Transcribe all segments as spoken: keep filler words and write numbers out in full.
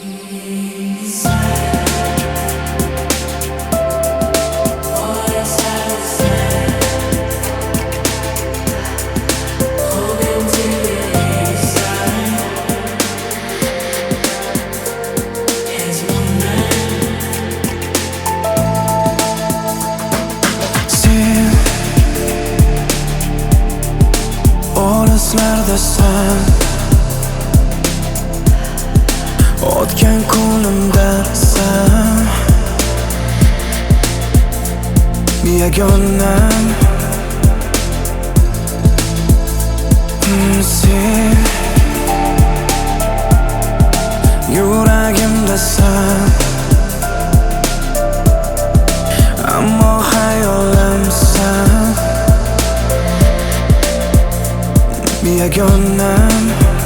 Olislardasan, o'tgan ko'nglimdasan, yagonam sen yuragimdasan, ammo xayolimsan, yagonam.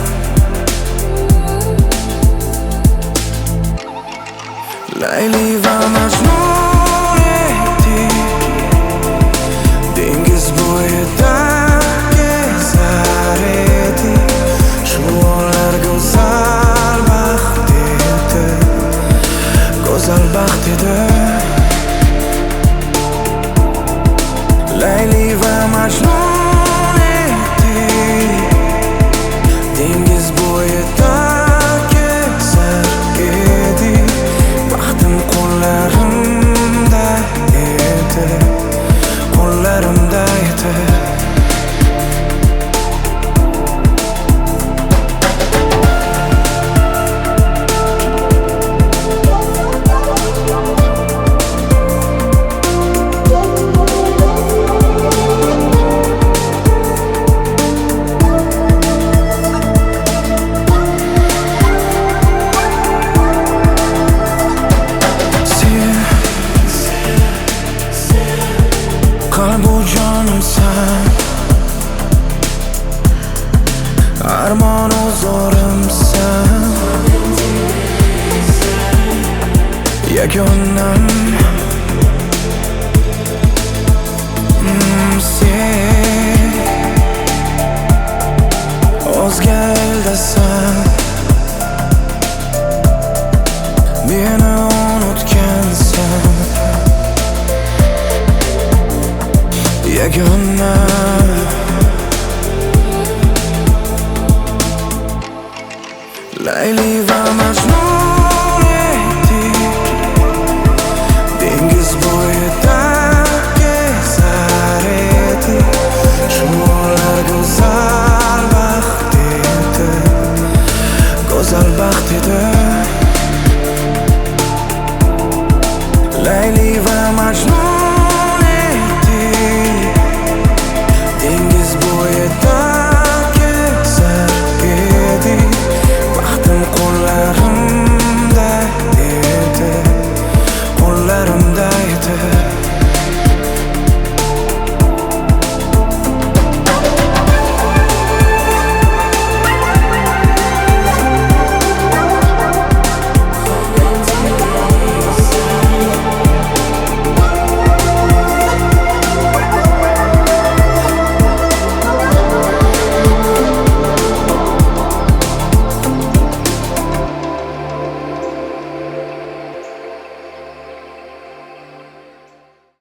Layli va Majnun edik, dengiz bo'yida kezar edik. Shu onlar go'zal baxt edi, go'zal baxt edi. Layli va Majnun edik, dengiz bo'yida kezar edik. Baxtim qo'llarimda edi, qo'llarimda edi. Qalbu jonimsan, armonu zorimsan, yagonam sen o'zga eldasan, meni unutgansan, yagonam. Layli va